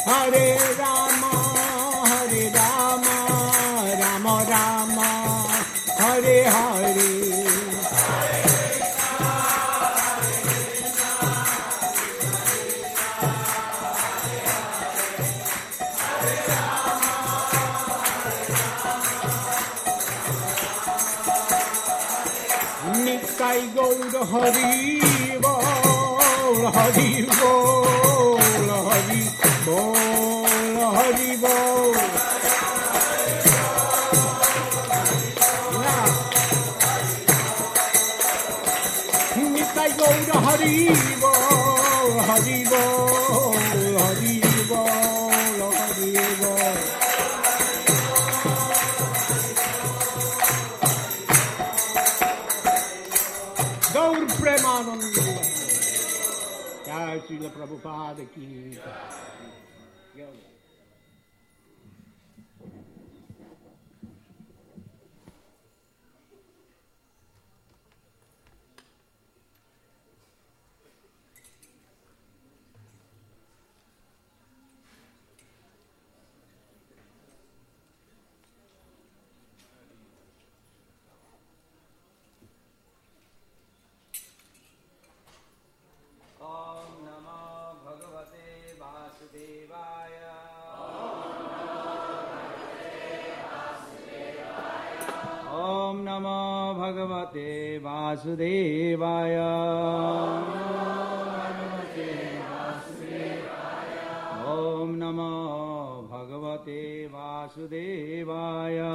Hare Rama, Hare Rama, Rama Rama, Hare Hare. Nitai Gaur Hari Bol, Hari Bol, Hari Bol, Hari Bol. Nitai Gaur Hari Bol, Hari Bol, Hari Bol, Hari Bol. Gaur Premananda. Jai Srila Prabhupada ki. Om Namo Bhagavate Vasudevaya. Om Namo Bhagavate Vasudevaya.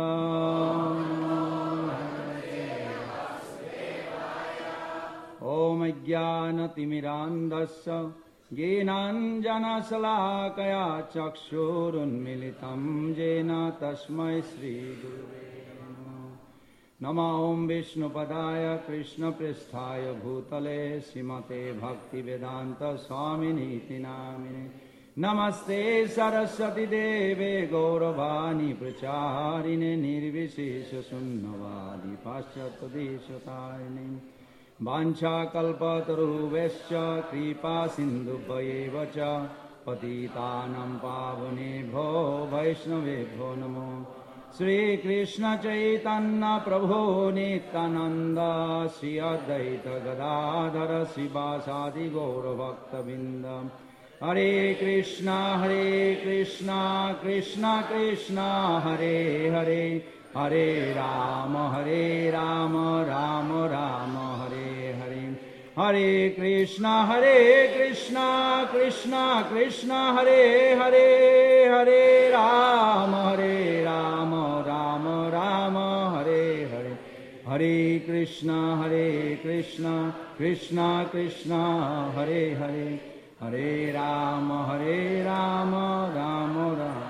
Om Ajnanatirmirandasya Jnananjana Salakaya Chakshurunmilitam Jena Tasmai Shri Gurave Namo Om Vishnupadaya Krishna Pristhaya Bhutale Srimate Bhaktivedanta Swaminiti Namine Namaste Saraswati Deve Gauravani Pracharine Nirvishesha Sunnavadi Paschatadeshatayane Vancha Kalpataruvescha Kripa Sindhubhayevacha Patitanam Pavanebho Vaishnavebho Namo Shri Krishna Chaitanya Prabhu Nityananda Shri Advaita Gadadhara Srivasadi Gaura Bhakta Vindam Hare Krishna Krishna Krishna Hare Hare Hare Rama Rama Rama Hare Hare Hare Krishna Krishna Krishna Hare Hare Hare Rama Rama Hare Hare Hare Krishna Krishna Krishna Hare Hare Hare Rama Rama Rama.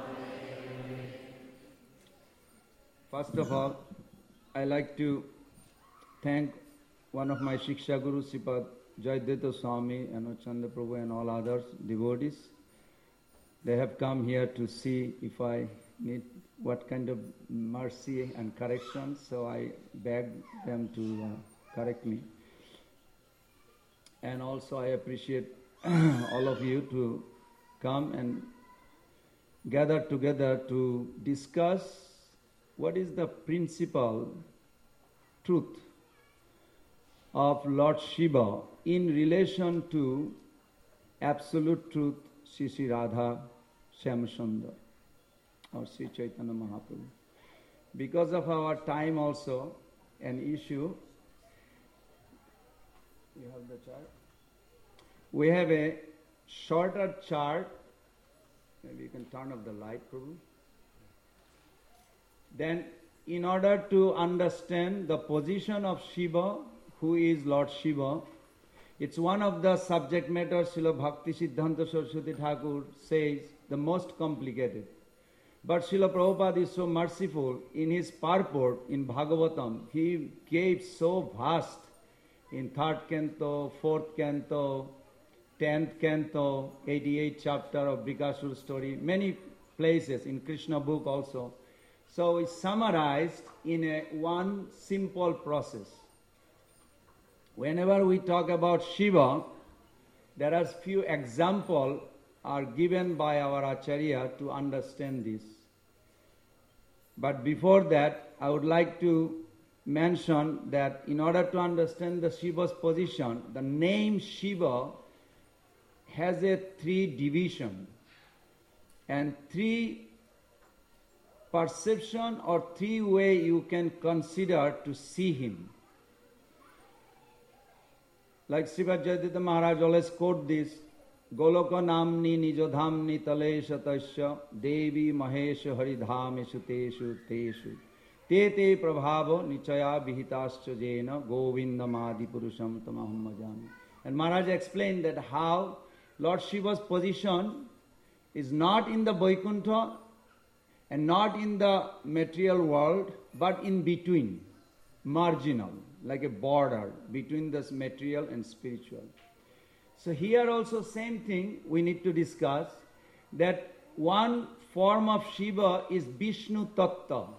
First of all, I like to thank one of my Shiksha Guru, Sripad Jayadvaita Swami and Chandra Prabhu and all others, devotees. They have come here to see if I need what kind of mercy and correction, so I beg them to correct me. And also I appreciate all of you to come and gather together to discuss what is the principal truth of Lord Shiva in relation to absolute truth, Sri Radha Shyamasundar or Sri Chaitanya Mahaprabhu. Because of our time also, an issue, you have the chart? We have a shorter chart, maybe you can turn off the light, Prabhu. Then, in order to understand the position of Shiva, who is Lord Shiva, it's one of the subject matters Srila Bhakti Siddhanta Saraswati Thakur says the most complicated. But Srila Prabhupada is so merciful in his purport in Bhagavatam. He gave so vast in 3rd canto, 4th canto, 10th canto, 88th chapter of Brikasur story, many places in Krishna book also. So it's summarized in one simple process. Whenever we talk about Shiva, there are few examples are given by our Acharya to understand this. But before that, I would like to mention that in order to understand the Shiva's position, the name Shiva has a three division and three perception or three way you can consider to see him. Like Srimad Jayaditya Maharaj always quote this, Goloka namni nijodhamni talesha tasya devi mahesha haridhameshu teshu teshu te te prabhava nichaya vihitascha jena govindamadi purusham tamaham bhajami. And Maharaj explained that how Lord Shiva's position is not in the Vaikuntha and not in the material world, but in between, marginal, like a border between this material and spiritual. So here also same thing we need to discuss, that one form of Shiva is Vishnu Tattva.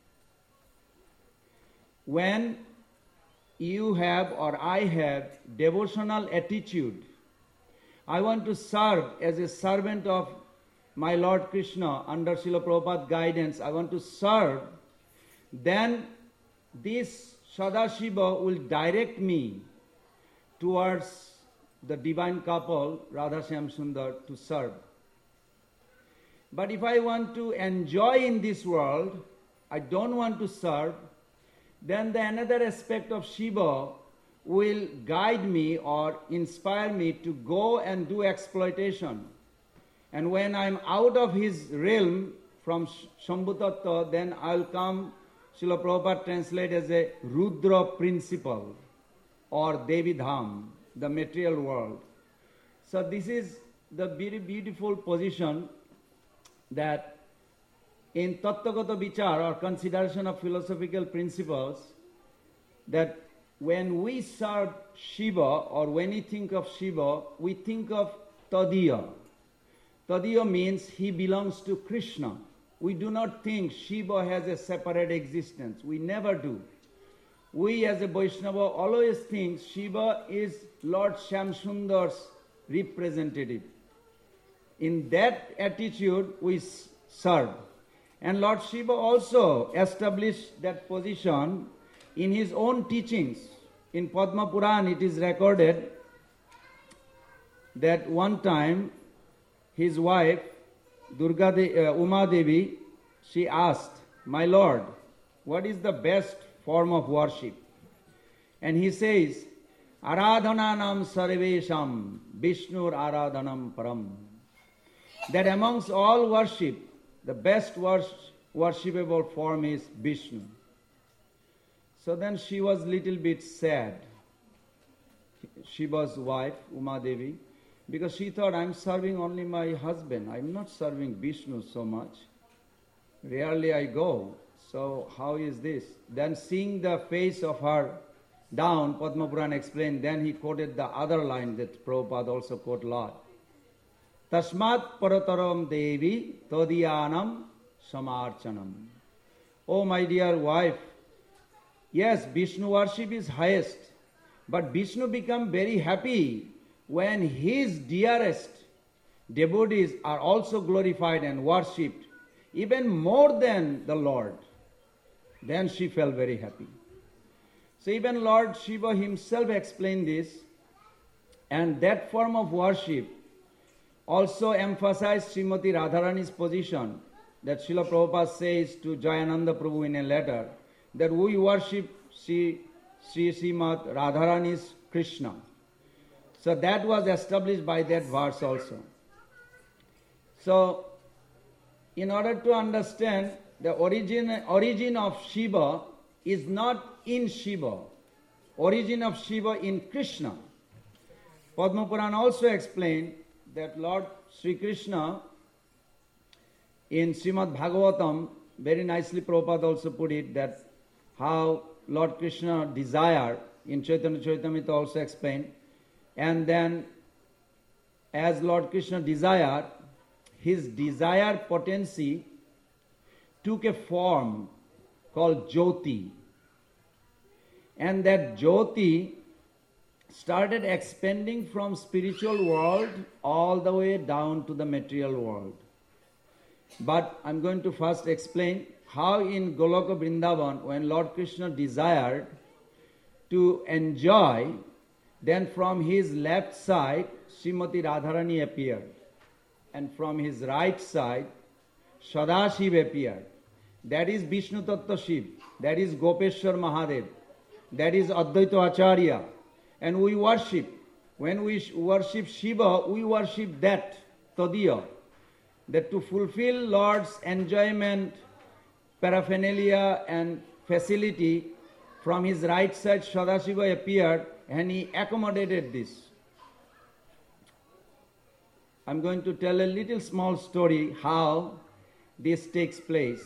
When you have or I have devotional attitude, I want to serve as a servant of my Lord Krishna under Srila Prabhupada's guidance, I want to serve, then this Sadashiva will direct me towards the divine couple, Radha Shyam Sundar, to serve. But if I want to enjoy in this world, I don't want to serve, then the another aspect of Shiva will guide me or inspire me to go and do exploitation. And when I'm out of his realm from Shambhu Tattva, then I'll come, Srila Prabhupada translate as a Rudra principle or Devi Dham, the material world. So this is the very beautiful position that in Tattvagata Vichar or consideration of philosophical principles, that when we serve Shiva or when we think of Shiva, we think of Tadiya. Tadiya means he belongs to Krishna. We do not think Shiva has a separate existence. We never do. We as a Vaishnava always think Shiva is Lord Shyamsundar's representative. In that attitude we serve. And Lord Shiva also established that position in his own teachings. In Padma Puran it is recorded that one time his wife, Uma Devi, she asked, "My Lord, what is the best form of worship?" And he says, "Aradhananam sarvesham Vishnur aradhanam param." That amongst all worship, the best worshipable form is Vishnu. So then she was little bit sad, Shiva's wife, Uma Devi, because she thought, I'm serving only my husband. I'm not serving Vishnu so much. Rarely I go. So how is this? Then seeing the face of her down, Padma Puran explained, then he quoted the other line that Prabhupada also quote a lot. Tasmat parataram devi todiyanam samarchanam. Oh my dear wife, yes, Vishnu worship is highest, but Vishnu become very happy when his dearest devotees are also glorified and worshipped, even more than the Lord. Then she felt very happy. So even Lord Shiva himself explained this, and that form of worship also emphasized Srimati Radharani's position, that Srila Prabhupada says to Jayananda Prabhu in a letter, that we worship Srimati Radharani's Krishna. So that was established by that verse also. So, in order to understand, the origin of Shiva is not in Shiva. Origin of Shiva in Krishna. Padma Puran also explained that Lord Sri Krishna in Srimad Bhagavatam, very nicely Prabhupada also put it, that how Lord Krishna desired, in Chaitanya Charitamrita also explained, and then as Lord Krishna desired, his desire potency took a form called Jyoti. And that Jyoti started expanding from spiritual world all the way down to the material world. But I'm going to first explain how in Goloka Vrindavan, when Lord Krishna desired to enjoy, then from his left side, Srimati Radharani appeared. And from his right side, Sadashiv appeared. That is Vishnu Tattva Shiv. That is Gopeshwar Mahadev. That is Advaita Acharya. And we worship. When we worship Shiva, we worship that, Tadiya. That to fulfill Lord's enjoyment, paraphernalia and facility, from his right side Sadashiva appeared and he accommodated this. I'm going to tell a little small story how this takes place.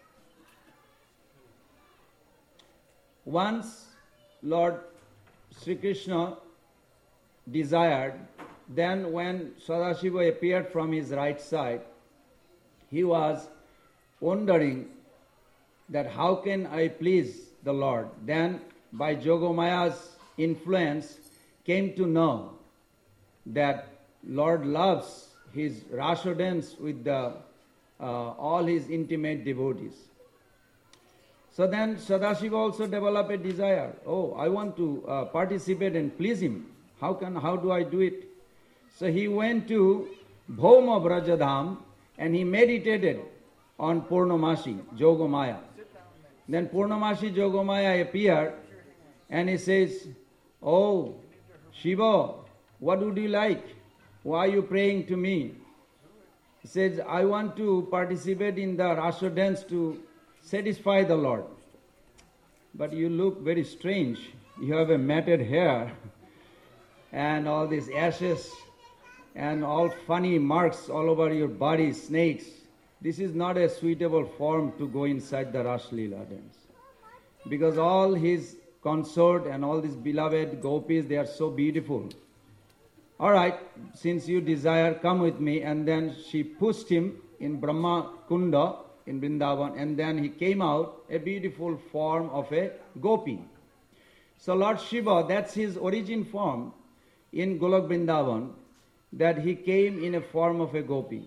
Once Lord Sri Krishna desired, then when Sadashiva appeared from his right side, he was wondering that how can I please the Lord. Then by Jogomaya's influence came to know that Lord loves his Rasa dance with all his intimate devotees. So then Sadashiva also developed a desire. Oh, I want to participate and please him. How do I do it? So he went to Bhauma Brajadham and he meditated on Purnamasi, Jogomaya. Then Purnamasi Jogomaya appeared and he says, oh, Shiva, what would you like? Why are you praying to me? He says, I want to participate in the Rasa dance to satisfy the Lord. But you look very strange. You have a matted hair and all these ashes and all funny marks all over your body, snakes. This is not a suitable form to go inside the Ras Leela dance. Because all his consort and all these beloved gopis, they are so beautiful. All right, since you desire, come with me. And then she pushed him in Brahma Kunda in Vrindavan, and then he came out a beautiful form of a gopi. So Lord Shiva, that's his origin form in Golok Vrindavan, that he came in a form of a gopi.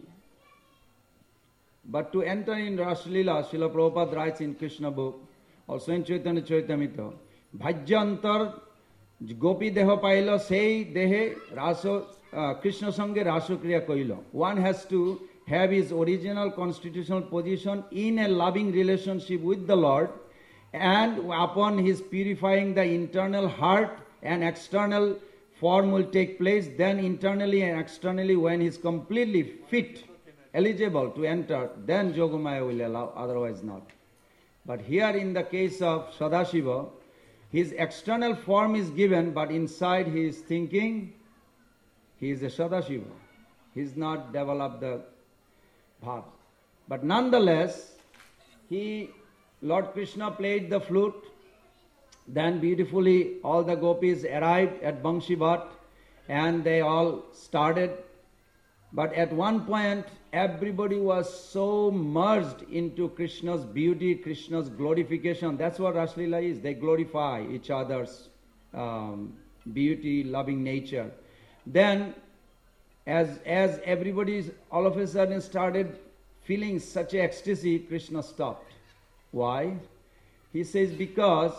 But to enter in Ras Leela, Srila Prabhupada writes in Krishna book, also in Chaitanya Charitamrita, Bhajyantar gopi deha pailo sei dehe raso Krishna sange raso kriya koilo. One has to have his original constitutional position in a loving relationship with the Lord, and upon his purifying the internal heart and external form will take place, then internally and externally when he is completely fit, eligible to enter, then Jogomaya will allow, otherwise not. But here in the case of Sadashiva, his external form is given, but inside he is thinking he is a Sadashiva. He has not developed the bhav. But nonetheless, Lord Krishna played the flute. Then beautifully all the gopis arrived at Bangshi Bhat and they all started. But at one point, everybody was so merged into Krishna's beauty, Krishna's glorification. That's what Ras Leela is. They glorify each other's beauty, loving nature. Then, as everybody all of a sudden started feeling such ecstasy, Krishna stopped. Why? He says, because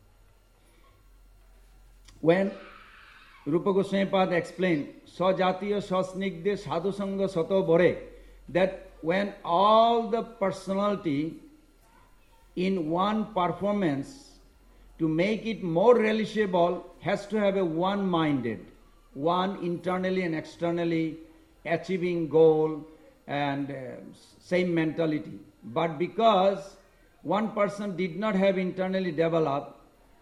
when Rupa Goswami Pad explained, Sajatiya Sasnigde Sadhu Sangha Sato Bore, that when all the personality in one performance, to make it more relishable, has to have a one-minded, one internally and externally achieving goal and same mentality. But because one person did not have internally developed,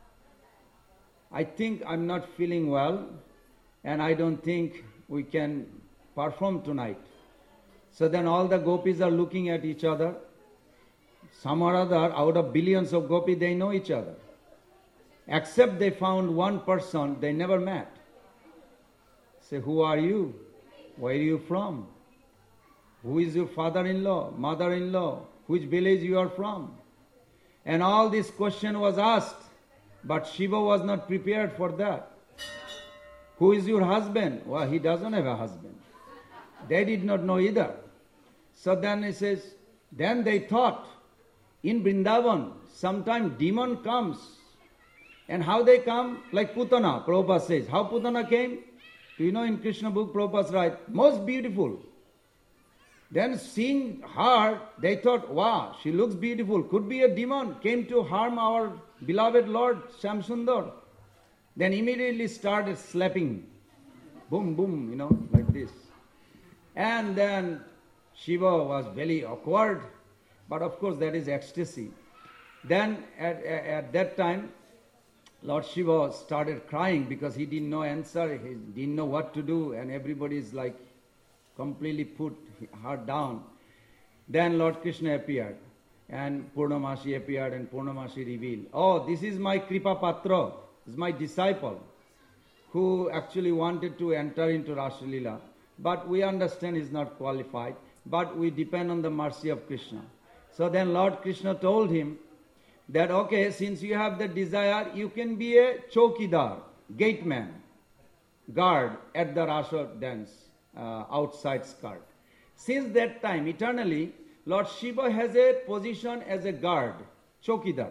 I think I'm not feeling well and I don't think we can perform tonight. So then all the gopis are looking at each other. Some or other, out of billions of gopis, they know each other. Except they found one person they never met. Say, who are you? Where are you from? Who is your father-in-law, mother-in-law? Which village you are from? And all this question was asked. But Shiva was not prepared for that. Who is your husband? Well, he doesn't have a husband. They did not know either. So then he says, then they thought, in Vrindavan, sometime demon comes. And how they come? Like Putana, Prabhupada says. How Putana came? Do you know in Krishna book, Prabhupada writes, most beautiful. Then seeing her, they thought, wow, she looks beautiful. Could be a demon, came to harm our beloved Lord, Shamsundar. Then immediately started slapping. Boom, boom, like this. And then Shiva was very awkward. But of course that is ecstasy. Then at that time, Lord Shiva started crying because he didn't know answer, he didn't know what to do, and everybody is like completely put her down. Then Lord Krishna appeared, and Purnamasi appeared, and Purnamasi revealed, oh, this is my Kripa Patra, this is my disciple, who actually wanted to enter into Rasa Leela, but we understand is not qualified, but we depend on the mercy of Krishna. So then Lord Krishna told him that, okay, since you have the desire, you can be a chowkidar, gateman, guard at the Rasa dance, outside skirt. Since that time, eternally, Lord Shiva has a position as a guard, chowkidar.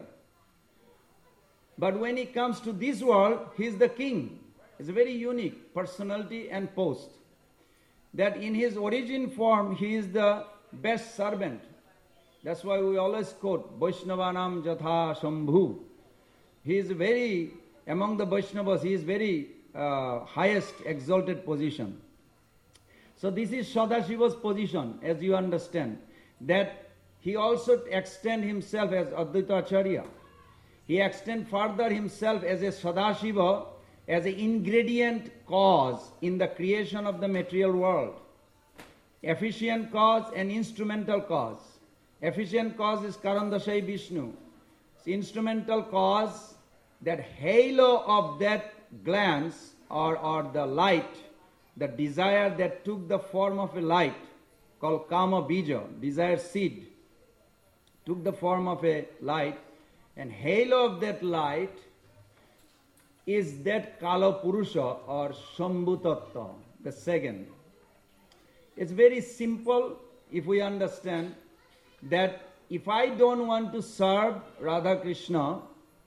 But when he comes to this world, he is the king. It's a very unique personality and post. That in his origin form, he is the best servant. That's why we always quote, Vaishnavanam Jatha Shambhu. He is very, among the Vaishnavas, he is very highest exalted position. So this is Sadashiva's position, as you understand, that he also extend himself as Advaita Acharya. He extend further himself as a Sadashiva, as an ingredient cause in the creation of the material world. Efficient cause and instrumental cause. Efficient cause is Karandasai Vishnu. Instrumental cause, that halo of that glance or the light, the desire that took the form of a light called Kama Bija, desire seed, took the form of a light, and halo of that light is that Kala Purusha or Shambhu Tattva, the second. It's very simple if we understand that if I don't want to serve Radha Krishna,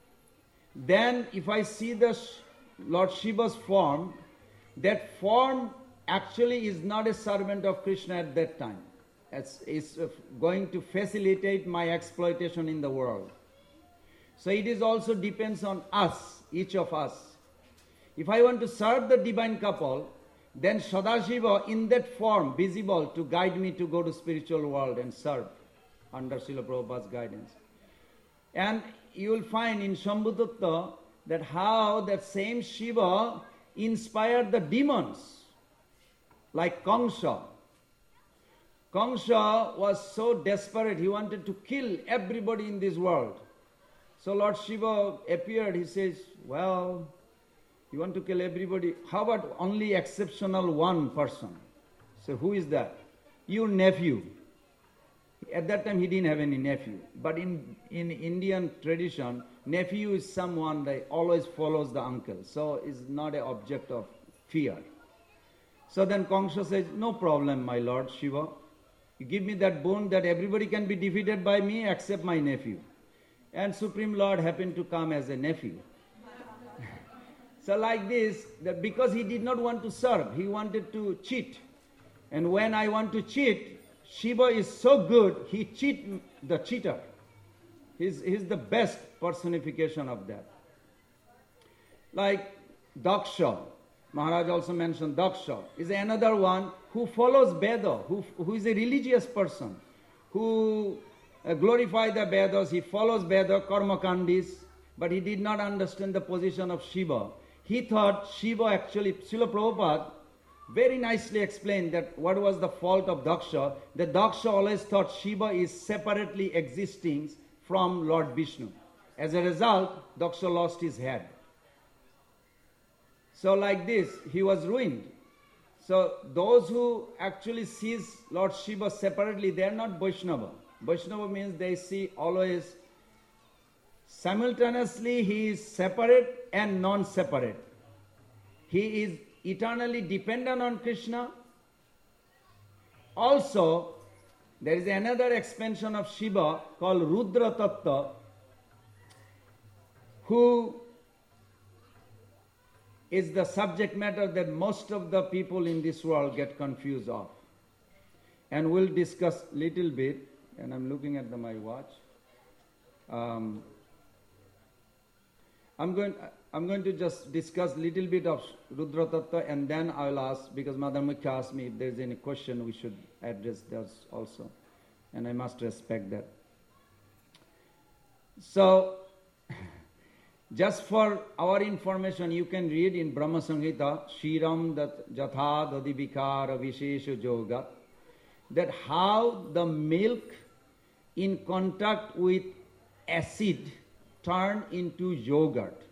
then if I see the Lord Shiva's form, that form actually is not a servant of Krishna at that time. It's going to facilitate my exploitation in the world. So it is also depends on us, each of us. If I want to serve the divine couple, then Sadashiva in that form visible to guide me to go to spiritual world and serve under Srila Prabhupada's guidance. And you will find in Shambhu Tattva that how that same Shiva inspired the demons, like Kamsa. Kamsa was so desperate, he wanted to kill everybody in this world. So Lord Shiva appeared, he says, well, you want to kill everybody? How about only exceptional one person? So who is that? Your nephew. At that time he didn't have any nephew. But in Indian tradition, nephew is someone that always follows the uncle. So it's not an object of fear. So then Kamsa says, no problem, my Lord Shiva. You give me that boon that everybody can be defeated by me except my nephew. And Supreme Lord happened to come as a nephew. So like this, that because he did not want to serve, he wanted to cheat. And when I want to cheat, Shiva is so good, he cheats the cheater. He's the best personification of that. Like Daksha, Maharaj also mentioned Daksha, is another one who follows Veda, who is a religious person, who glorify the Vedas, he follows Veda, Karma Kandis, but he did not understand the position of Shiva. He thought Shiva actually, Srila Prabhupada very nicely explained that what was the fault of Daksha, that Daksha always thought Shiva is separately existing from Lord Vishnu. As a result, Daksha lost his head. So like this, he was ruined. So those who actually sees Lord Shiva separately, they are not Vaishnava. Vaishnava means they see always simultaneously he is separate and non-separate. He is eternally dependent on Krishna. Also, there is another expansion of Shiva called Rudra Tattva, who is the subject matter that most of the people in this world get confused of. And we'll discuss little bit, and I'm looking at my watch. I'm going to just discuss little bit of Rudra Tattva, and then I'll ask, because Mother Mukhya asked me if there's any question, we should address those also. And I must respect that. So, just for our information, you can read in Brahma Samhita, Shiram Jatha Dadivikara Vishesha Yoga, that how the milk in contact with acid turn into yogurt.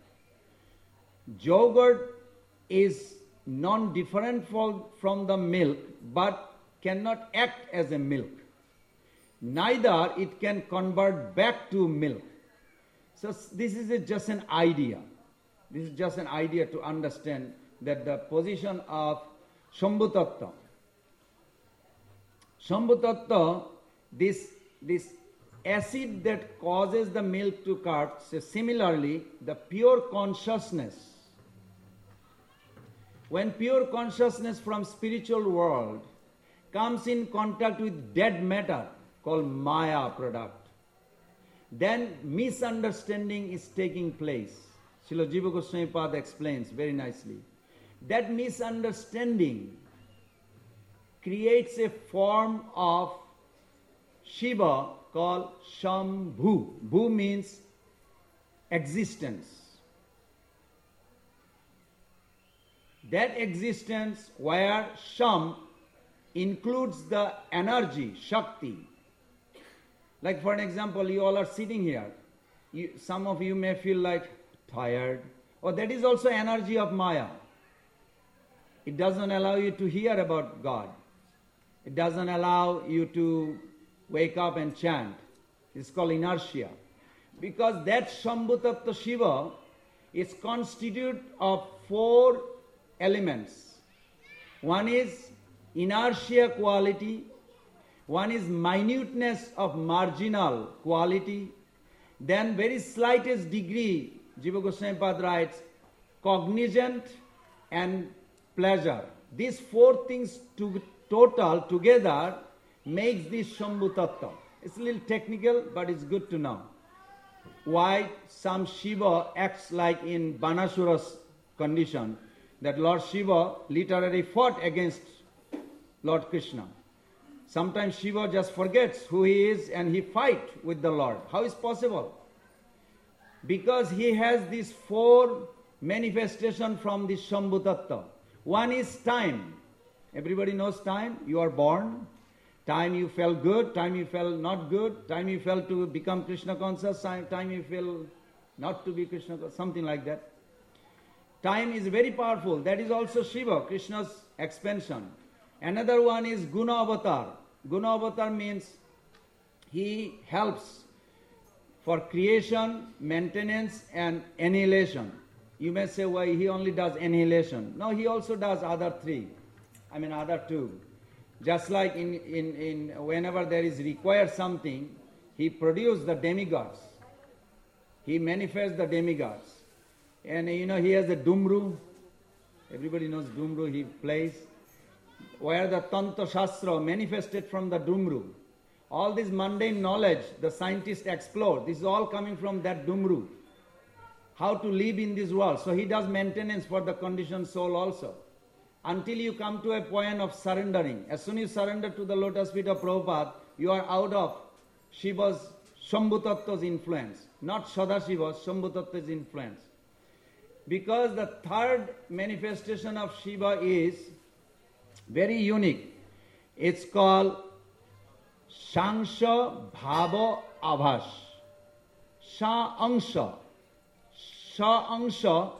Yogurt is non-different from the milk, but cannot act as a milk. Neither it can convert back to milk. So this is just an idea. This is just an idea to understand that the position of Shambhu Tattva. Shambhu Tattva, this acid that causes the milk to curdle, so similarly, the pure consciousness. When pure consciousness from spiritual world comes in contact with dead matter, called Maya product, then misunderstanding is taking place. Srila Jiva Goswami Pada explains very nicely. That misunderstanding creates a form of Shiva called Shambhu. Bhu means existence. That existence where Sham includes the energy, Shakti. Like for an example, you all are sitting here. Some of you may feel like tired. Or that is also energy of Maya. It doesn't allow you to hear about God. It doesn't allow you to wake up and chant. It's called inertia. Because that Shambhu Tattva Shiva is constituted of 4 elements. One is inertia quality. One is minuteness of marginal quality. Then very slightest degree, Jiva Goswami Pad writes, cognizant and pleasure. These 4 things total together makes this Shambhu Tattva. It's a little technical, but it's good to know. Why some Shiva acts like in Banasura's condition, that Lord Shiva literally fought against Lord Krishna. Sometimes Shiva just forgets who he is and he fights with the Lord. How is possible? Because he has these 4 manifestations from this Shambhu Tattva. One is time. Everybody knows time. You are born. Time you felt good, time you felt not good, time you felt to become Krishna conscious, time you feel not to be Krishna conscious, something like that. Time is very powerful. That is also Shiva, Krishna's expansion. Another one is Guna Avatar. Guna Avatar means he helps for creation, maintenance and annihilation. You may say, why he only does annihilation? No, he also does other 2. Just like in whenever there is required something, he produces the demigods. He manifests the demigods. And he has the Dumru. Everybody knows Dumru, he plays. Where the Tantra Shastra manifested from the Dumru. All this mundane knowledge the scientists explore. This is all coming from that Dumru. How to live in this world. So he does maintenance for the conditioned soul also. Until you come to a point of surrendering. As soon as you surrender to the lotus feet of Prabhupada, you are out of Shiva's Shambhu Tattva's influence. Not Sadashiva's, Shambhu Tattva's influence. Because the 3rd manifestation of Shiva is very unique. It's called Shangsha Bhava Abhas. Sha-angsha. Sha-angsha,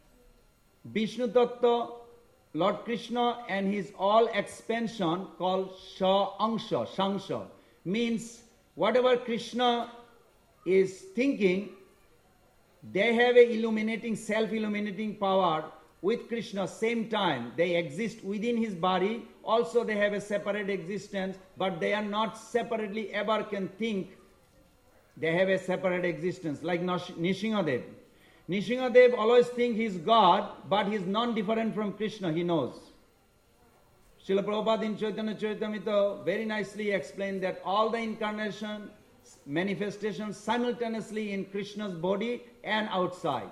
Vishnu Tattva, Lord Krishna and his all expansion called Sha-angsha, Shangsha, means whatever Krishna is thinking, they have a illuminating, self-illuminating power with Krishna same time. They exist within his body. Also they have a separate existence, but they are not separately ever can think they have a separate existence. Like Nishingadev. Nishingadev always think he's God, but he's non-different from Krishna, he knows. Srila Prabhupada in Chaitanya Charitamrita very nicely explained that all the incarnation, manifestations simultaneously in Krishna's body and outside.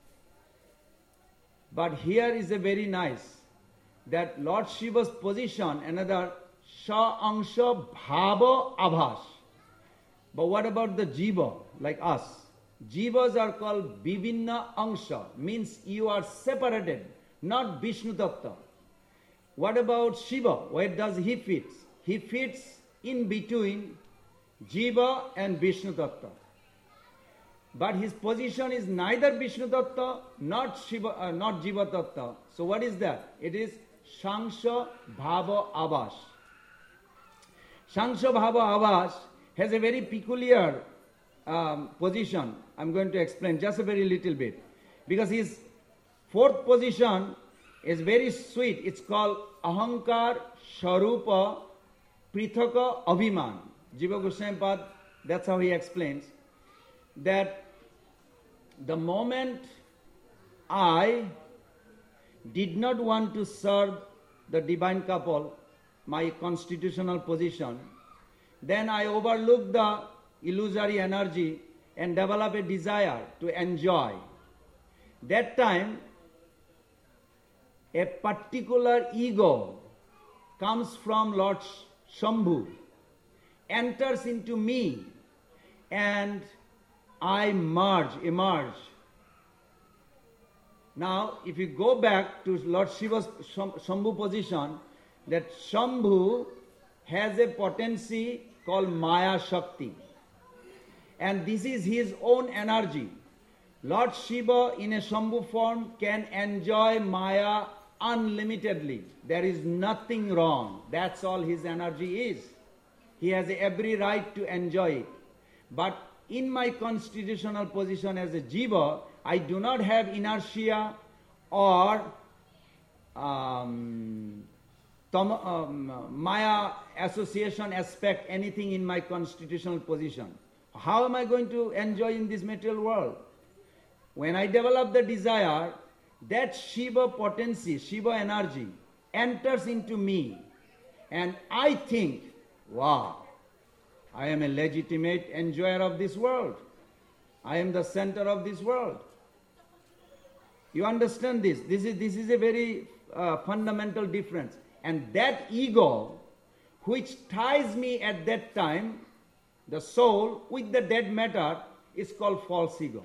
But here is a very nice, that Lord Shiva's position, another Sha Angsha Bhava Abhas. But what about the Jiva, like us? Jivas are called Vivinna Angsha, means you are separated, not Vishnu Tattva. What about Shiva? Where does he fit? He fits in between Jiva and Vishnu Tattva. But his position is neither Vishnu Tattva, not Jiva Tattva. So what is that? It is Shangsha Bhava Avas. Shangsha Bhava Avas has a very peculiar position. I'm going to explain just a very little bit. Because his fourth position is very sweet. It's called Ahankar Sharupa Prithaka Abhiman. Jiva Goswami Pad, that's how he explains. That the moment I did not want to serve the divine couple, my constitutional position, then I overlooked the illusory energy and developed a desire to enjoy. That time, a particular ego comes from Lord Shambhu, enters into me, and I emerge. Now, if you go back to Lord Shiva's Shambhu position, that Shambhu has a potency called Maya Shakti. And this is his own energy. Lord Shiva in a Shambhu form can enjoy Maya unlimitedly. There is nothing wrong. That's all his energy is. He has every right to enjoy it. But in my constitutional position as a Jiva, I do not have inertia or Maya association aspect, anything in my constitutional position. How am I going to enjoy in this material world? When I develop the desire, that Shiva potency, Shiva energy enters into me, and I think, wow, I am a legitimate enjoyer of this world. I am the center of this world. You understand this? This is a very fundamental difference. And that ego, which ties me at that time, the soul, with the dead matter, is called false ego.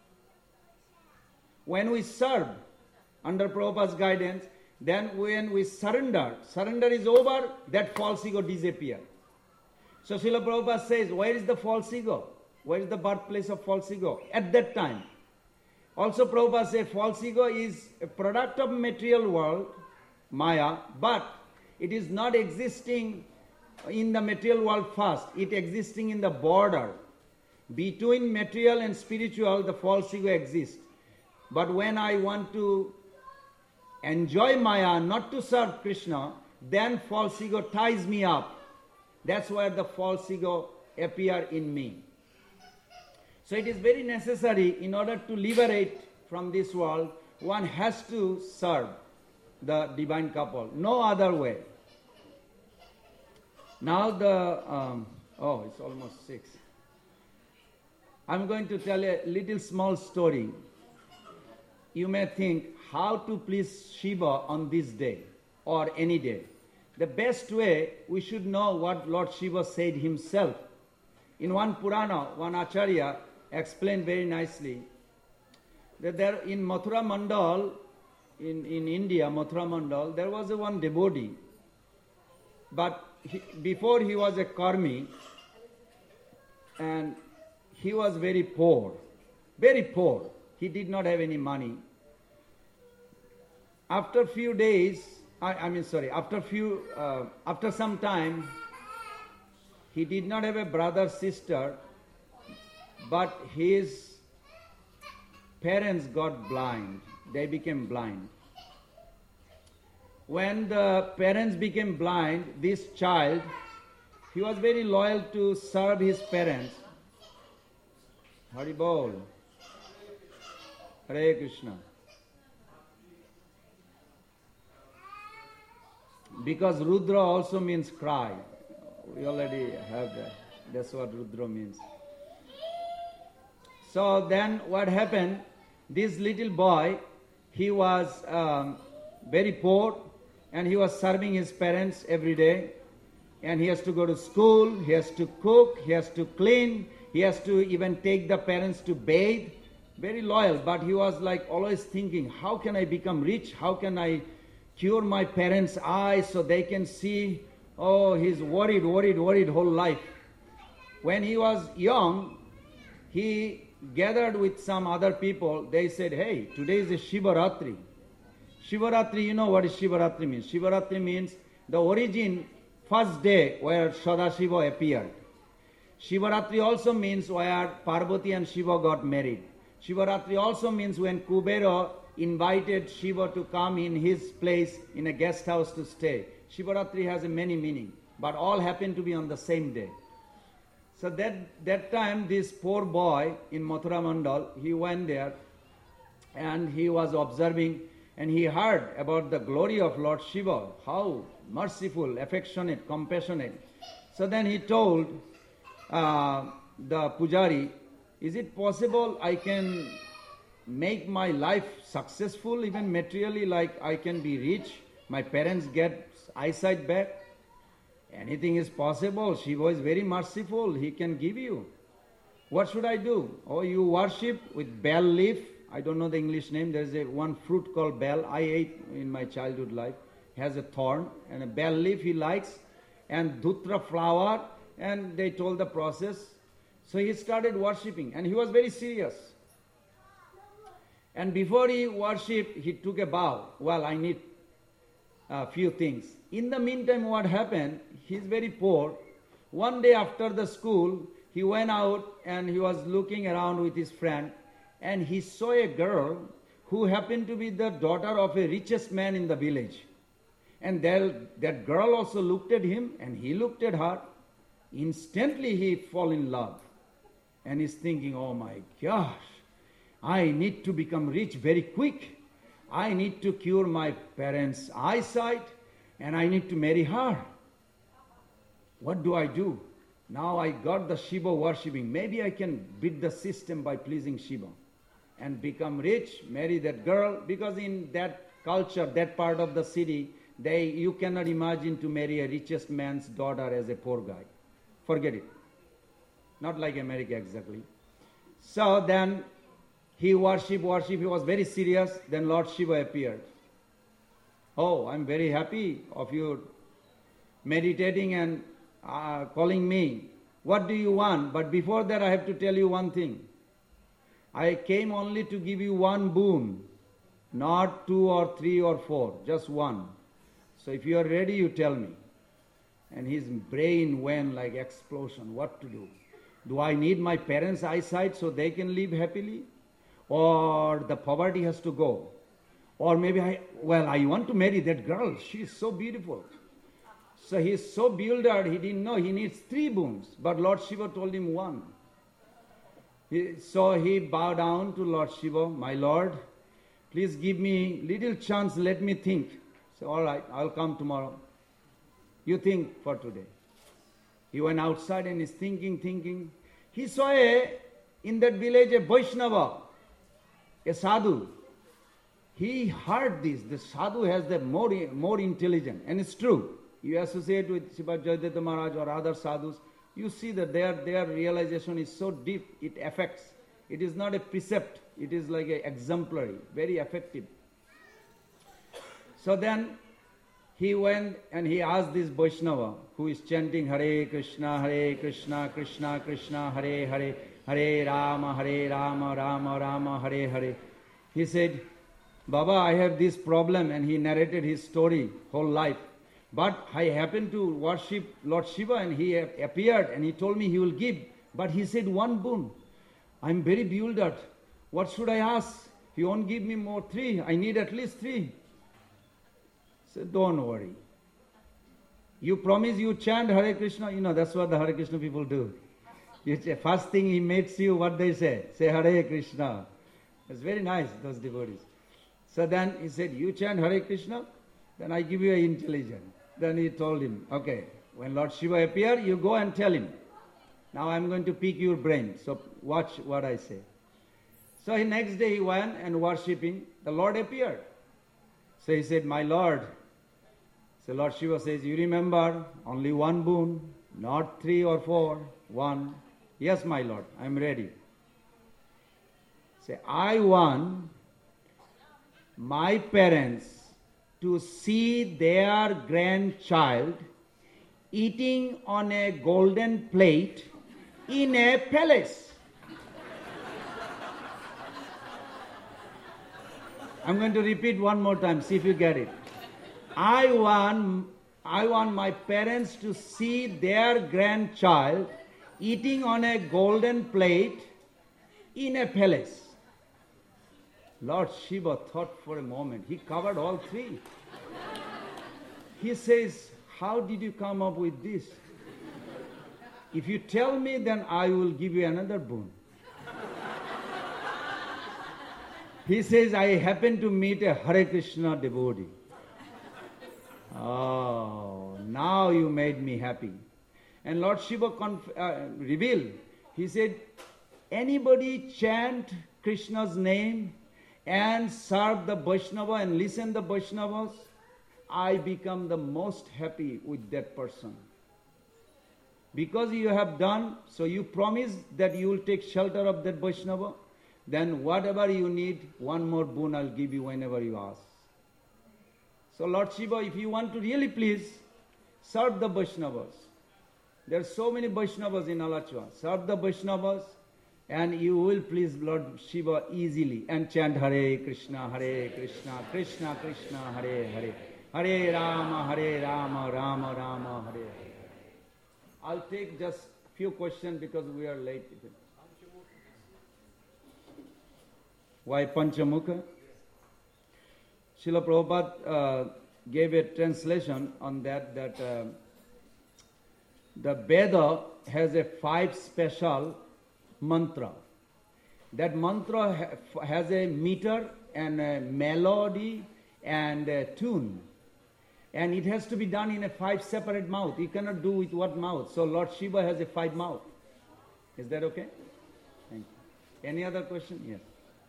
When we serve under Prabhupada's guidance, then when we surrender is over, that false ego disappears. So Srila Prabhupada says, where is the false ego? Where is the birthplace of false ego? At that time. Also Prabhupada said false ego is a product of material world, Maya, but it is not existing in the material world first. It existing in the border. Between material and spiritual, the false ego exists. But when I want to enjoy Maya, not to serve Krishna, then false ego ties me up. That's where the false ego appear in me. So it is very necessary, in order to liberate from this world, one has to serve the divine couple. No other way. Now it's almost 6. I'm going to tell a little small story. You may think, how to please Shiva on this day or any day. The best way, we should know what Lord Shiva said himself. In one Purana, one Acharya explained very nicely that there in Mathura Mandal, in India, Mathura Mandal, there was one devotee. But before he was a karmi, and he was very poor. Very poor. He did not have any money. After few days, after some time, he did not have a brother, sister, but his parents got blind. They became blind. when the parents became blind, this child, he was very loyal to serve his parents. Hari Bol. Hare Krishna. Because Rudra also means cry. We already have that. That's what Rudra means. So then what happened, this little boy, he was very poor and he was serving his parents every day. And he has to go to school, he has to cook, he has to clean, he has to even take the parents to bathe. Very loyal, but he was like always thinking, how can I become rich? How can I cure my parents' eyes so they can see? Oh, he's worried whole life. When he was young, he gathered with some other people. They said, hey, today is a Shivaratri. Shivaratri, you know what is Shivaratri means? Shivaratri means the origin, first day where Sadashiva appeared. Shivaratri also means where Parvati and Shiva got married. Shivaratri also means when Kubera invited Shiva to come in his place in a guest house to stay. Shivaratri has a many meaning, but all happen to be on the same day. So that time this poor boy in Mathura Mandal, he went there and he was observing and he heard about the glory of Lord Shiva, how merciful, affectionate, compassionate. So then he told the Pujari, is it possible I can make my life successful, even materially, like I can be rich, my parents get eyesight back? Anything is possible. Shiva is very merciful, he can give you. What should I do? Oh, you worship with bell leaf. I don't know the English name. There is one fruit called bell. I ate in my childhood life. It has a thorn and a bell leaf he likes and dhutra flower, and they told the process. So he started worshipping and he was very serious. And before he worshipped, he took a vow. Well, I need a few things. In the meantime, what happened, he's very poor. One day after the school, he went out and he was looking around with his friend and he saw a girl who happened to be the daughter of a richest man in the village. And that girl also looked at him and he looked at her. Instantly he fell in love. And he's thinking, oh my gosh, I need to become rich very quick. I need to cure my parents' eyesight and I need to marry her. What do I do? Now I got the Shiva worshipping. Maybe I can beat the system by pleasing Shiva and become rich, marry that girl, because in that culture, that part of the city, you cannot imagine to marry a richest man's daughter as a poor guy. Forget it. Not like America exactly. So then he worshipped, he was very serious. Then Lord Shiva appeared. Oh, I'm very happy of you meditating and calling me. What do you want? But before that I have to tell you one thing. I came only to give you one boon, not 2 or 3 or 4, just one. So if you are ready, you tell me. And his brain went like explosion. What to do? Do I need my parents' eyesight so they can live happily? Or the poverty has to go? Or maybe I want to marry that girl. She is so beautiful. So he is so bewildered, he didn't know he needs 3 boons. But Lord Shiva told him 1. So he bowed down to Lord Shiva. My Lord, please give me little chance, let me think. So all right, I'll come tomorrow. You think for today. He went outside and is thinking. He saw in that village a Vaishnava, a sadhu. He heard this. The sadhu has the more intelligent, and it's true. You associate with Srimad Jayadeva Maharaj or other sadhus, you see that their realization is so deep, it affects. It is not a precept, it is like an exemplary, very effective. So then he went and he asked this Vaishnava who is chanting Hare Krishna, Krishna Krishna, Hare Hare, Hare Rama, Rama Rama, Hare Hare. He said, Baba, I have this problem, and he narrated his story, whole life. But I happened to worship Lord Shiva and he appeared and he told me he will give. But he said 1 boon. I'm very bewildered. What should I ask? He won't give me more 3. I need at least 3. said, don't worry. You promise you chant Hare Krishna? You know, that's what the Hare Krishna people do. First thing he meets you, what they say? Say Hare Krishna. It's very nice, those devotees. So then he said, you chant Hare Krishna? Then I give you an intelligence. Then he told him, okay, when Lord Shiva appear, you go and tell him. Now I'm going to pick your brain, so watch what I say. So next day he went and worshipping. The Lord appeared. So he said, my Lord. So Lord Shiva says, you remember, only one boon, not 3 or 4, one. Yes, my Lord, I'm ready. Say, I want my parents to see their grandchild eating on a golden plate in a palace. I'm going to repeat one more time, see if you get it. I want my parents to see their grandchild eating on a golden plate in a palace. Lord Shiva thought for a moment. He covered all 3. He says, how did you come up with this? If you tell me, then I will give you another boon. He says, I happen to meet a Hare Krishna devotee. Oh, now you made me happy. And Lord Shiva revealed, he said, anybody chant Krishna's name and serve the Vaishnava and listen the Vaishnavas, I become the most happy with that person. Because you have done, so you promise that you will take shelter of that Vaishnava, then whatever you need, one more boon I'll give you whenever you ask. So Lord Shiva, if you want to really please, serve the Vaishnavas. There are so many Vaishnavas in Alachua. Serve the Vaishnavas and you will please Lord Shiva easily and chant Hare Krishna, Krishna Krishna, Hare Hare. Hare Rama, Rama Rama, Hare Hare. I'll take just few questions because we are late. Why Panchamukha? Srila Prabhupada gave a translation on that the Veda has a 5 special mantra. That mantra has a meter and a melody and a tune. And it has to be done in a 5 separate mouth. You cannot do with one mouth. So Lord Shiva has a 5 mouth. Is that okay? Thank you. Any other question? Yes.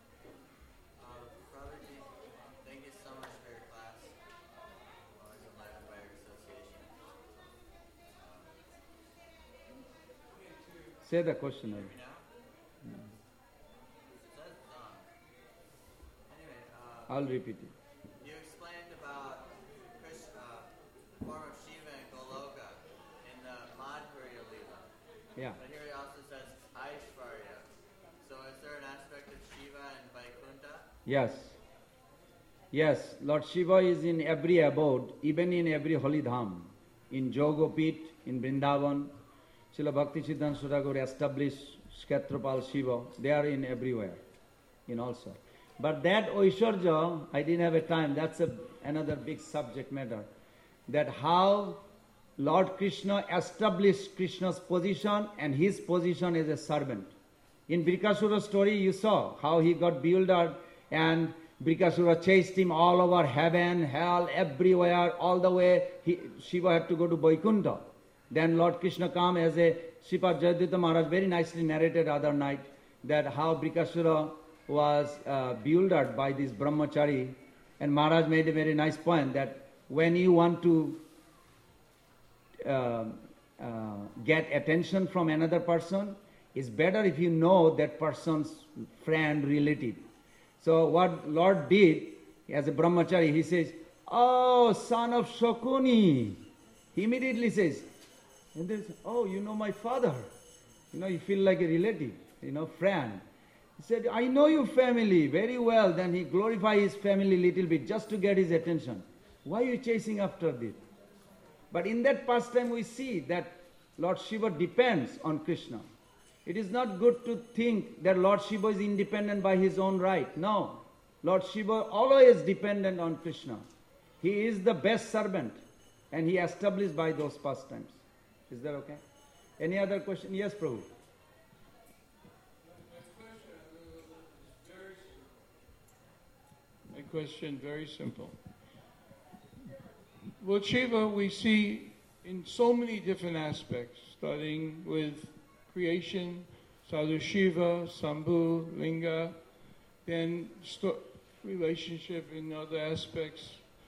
Thank you so much for your class. Always enlightened by your association. Say the question. Now? Says it's on. Anyway, I'll repeat it. you explained about the form of Shiva and Goloka in the Madhurya Leela. Yeah. But here he also says Aishvarya. So is there an aspect of Shiva and Vaikuntha? Yes. Yes, Lord Shiva is in every abode, even in every holy dham. In Jogopit, in Vrindavan, Srila Bhakti Siddhanta Thakur established Kshetrapal Shiva. They are in everywhere, in also. But that Oishwarja, I didn't have a time, that's another big subject matter. That how Lord Krishna established Krishna's position and his position as a servant. In Brikasura's story you saw how he got bewildered and Brikasura chased him all over heaven, hell, everywhere, all the way. Shiva had to go to Vaikuntha. Then Lord Krishna come as a Sripad Jayadvaita Maharaj very nicely narrated other night that how Brikasura was bewildered by this brahmachari. And Maharaj made a very nice point that when you want to get attention from another person, it's better if you know that person's friend, relative. So what Lord did, as a brahmachari, he says, "Oh, son of Shakuni." He immediately says, and then says, "Oh, you know my father." You know, you feel like a relative, friend. He said, "I know your family very well." Then he glorified his family a little bit just to get his attention. Why are you chasing after this? But in that pastime we see that Lord Shiva depends on Krishna. It is not good to think that Lord Shiva is independent by his own right. No. Lord Shiva always dependent on Krishna. He is the best servant, and he established by those pastimes. Is that okay? Any other question? Yes, Prabhu. My question very simple. Lord Shiva, we see in so many different aspects, starting with creation, Sadhu Shiva, Sambhu, Linga, then relationship in other aspects,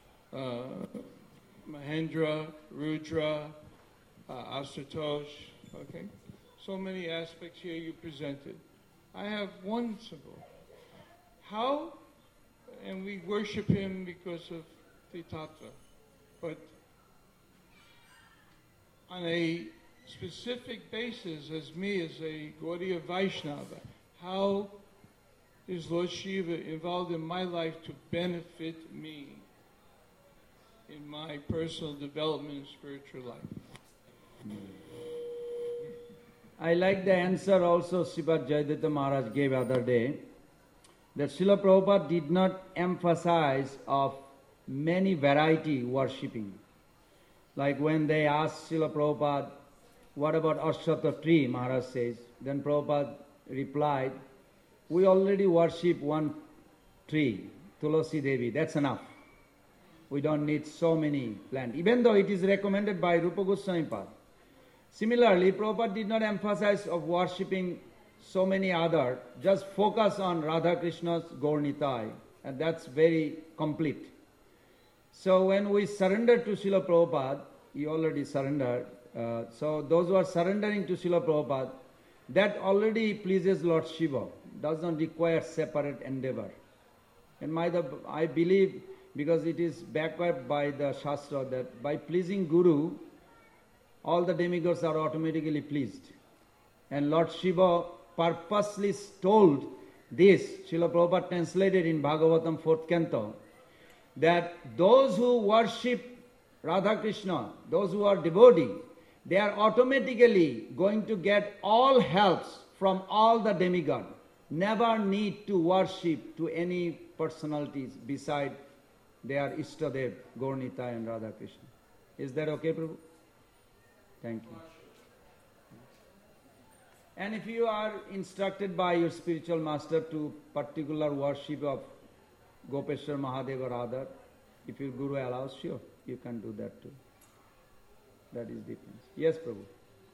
Mahendra, Rudra, Ashutosh, okay? So many aspects here you presented. I have one simple. How, and we worship him because of the tattva, but on a specific basis, as me, as a Gaudiya Vaishnava, how is Lord Shiva involved in my life to benefit me in my personal development and spiritual life? I like the answer also Sripad Jayadutta Maharaj gave other day, that Srila Prabhupada did not emphasize of many variety worshipping. Like when they asked Srila Prabhupada, what about Ashwatha tree, Maharaj says, then Prabhupada replied, we already worship one tree, Tulasi Devi, that's enough. We don't need so many plants, even though it is recommended by Rupa Goswami Pad. Similarly, Prabhupada did not emphasize of worshipping so many other, just focus on Radha Krishna's Gaur Nitai, and that's very complete. So when we surrender to Srila Prabhupada, he already surrendered, so those who are surrendering to Srila Prabhupada, that already pleases Lord Shiva, does not require separate endeavor. And I believe, because it is backed up by the Shastra, that by pleasing Guru, all the demigods are automatically pleased. And Lord Shiva purposely told this, Srila Prabhupada translated in Bhagavatam 4th canto, that those who worship Radha Krishna, those who are devotee, they are automatically going to get all helps from all the demigods. Never need to worship to any personalities beside their Ishtadev, Gaur Nitai and Radha Krishna. Is that okay, Prabhu? Thank you. And if you are instructed by your spiritual master to particular worship of Gopeshwar Mahadev or other, if your Guru allows, sure, you can do that too. That is different. Yes, Prabhu.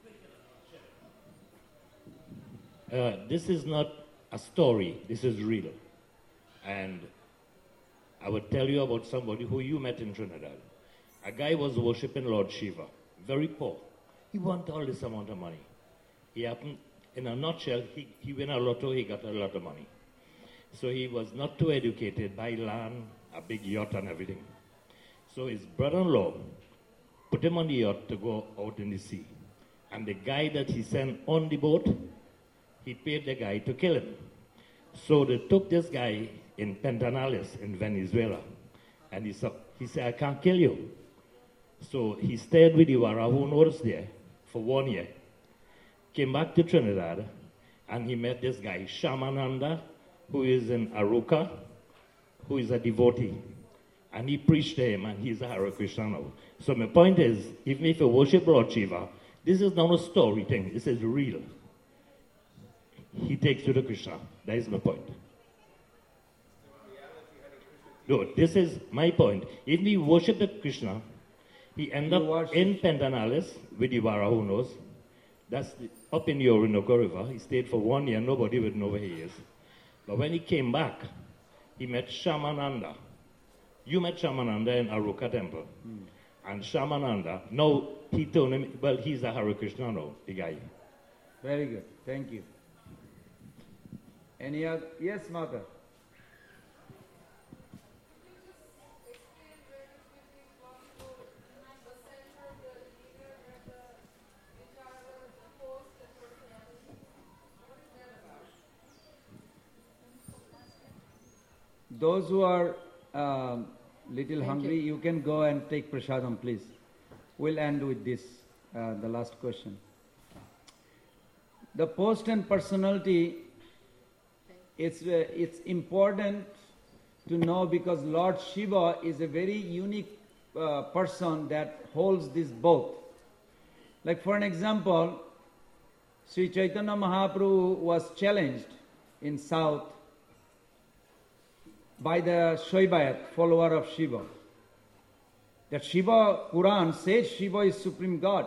This is not a story, this is real. And I would tell you about somebody who you met in Trinidad. A guy was worshipping Lord Shiva, very poor. He wanted all this amount of money. He happened, in a nutshell, he won a lotto, he got a lot of money. So he was not too educated, buy land, a big yacht and everything. So his brother-in-law put him on the yacht to go out in the sea. And the guy that he sent on the boat, he paid the guy to kill him. So they took this guy in Pentanales in Venezuela. And he said, I can't kill you. So he stayed with the Warahunos there for 1 year. Came back to Trinidad, and he met this guy, Shamananda, who is in Aruca, who is a devotee. And he preached to him, and he's a Hare Krishna now. So my point is, even if you worship Lord Shiva, this is not a story thing, this is real. He takes you to Krishna. That is my point. No, this is my point. If we worship the Krishna, he end up in Pentanales with the Warahunos. That's up in the Orinoco River. He stayed for 1 year. Nobody would know where he is. But when he came back, he met Shamananda. You met Shamananda in Aruca Temple. And Shamananda, now he told him, well, he's a Hare Krishna now, the guy. Very good. Thank you. Any other? Yes, Mother. Those who are little hungry, you can go and take prasadam, please. We'll end with this, the last question. The post and personality, it's important to know, because Lord Shiva is a very unique person that holds this both. Like for an example, Sri Chaitanya Mahaprabhu was challenged in South by the Shaibayat, follower of Shiva. That Shiva Puran says Shiva is Supreme God.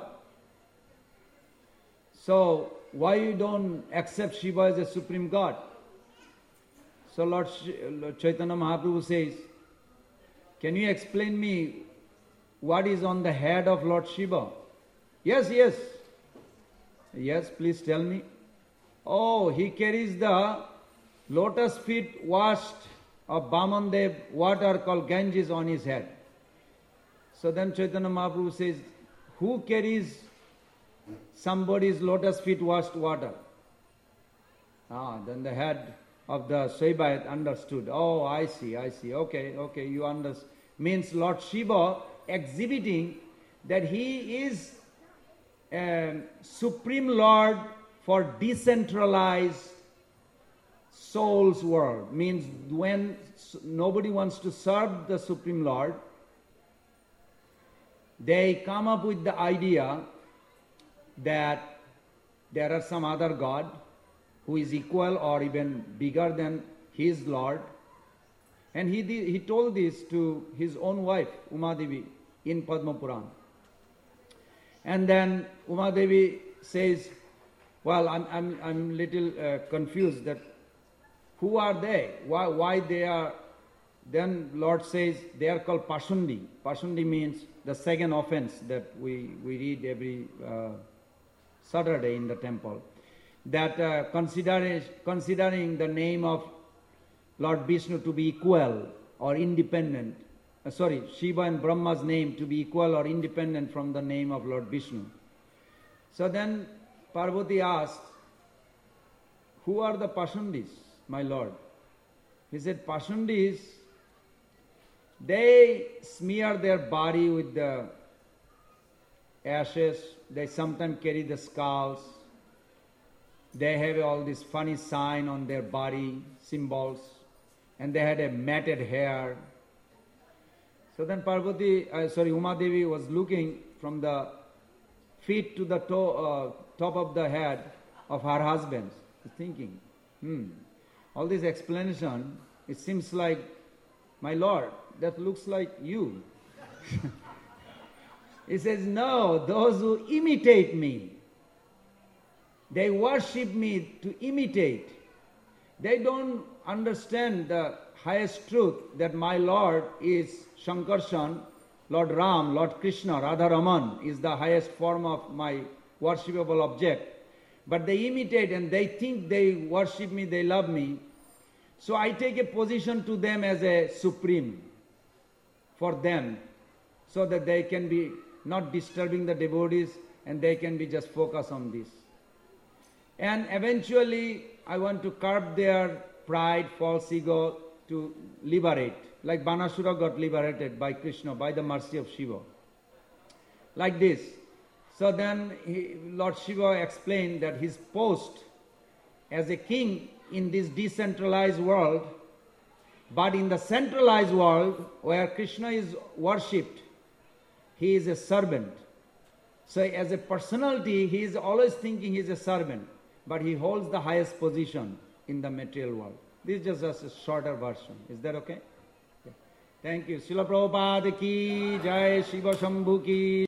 So why you don't accept Shiva as a Supreme God? So Lord Chaitanya Mahaprabhu says, can you explain me what is on the head of Lord Shiva? Yes, yes. Yes, please tell me. Oh, he carries the lotus feet washed of Bamandev water called Ganges on his head. So then Chaitanya Mahaprabhu says, who carries somebody's lotus feet washed water? Then the head of the Shaibayat understood. Oh, I see. Okay, you understand. Means Lord Shiva exhibiting that he is Supreme Lord for decentralized soul's world. Means when nobody wants to serve the Supreme Lord, they come up with the idea that there are some other God who is equal or even bigger than his Lord. And he told this to his own wife, Umadevi, in Padma Puran. And then Umadevi says, well, I'm little confused that who are they? Why they are? Then Lord says they are called Pashundi. Pashundi means the second offense that we read every Saturday in the temple. That considering the name of Lord Vishnu to be equal or independent, Shiva and Brahma's name to be equal or independent from the name of Lord Vishnu. So then Parvati asked, who are the Pashundis, my Lord? He said, Pashundis, they smear their body with the ashes, they sometimes carry the skulls, they have all this funny sign on their body, symbols, and they had a matted hair. So then Umadevi was looking from the feet to the top of the head of her husband, thinking, all this explanation, it seems like, my Lord, that looks like you. He says, no, those who imitate me, they worship me to imitate. They don't understand the highest truth that my Lord is Shankarshan, Lord Ram, Lord Krishna, Radharaman is the highest form of my worshipable object. But they imitate and they think they worship me, they love me. So I take a position to them as a supreme for them, so that they can be not disturbing the devotees and they can be just focused on this. And eventually I want to curb their pride, false ego to liberate. Like Banasura got liberated by Krishna, by the mercy of Shiva. Like this. So then Lord Shiva explained that his post as a king in this decentralized world, but in the centralized world where Krishna is worshipped, he is a servant. So as a personality, he is always thinking he is a servant, but he holds the highest position in the material world. This is just a shorter version. Is that okay? Thank you. Srila Prabhupada ki jai, Shiva Shambhu ki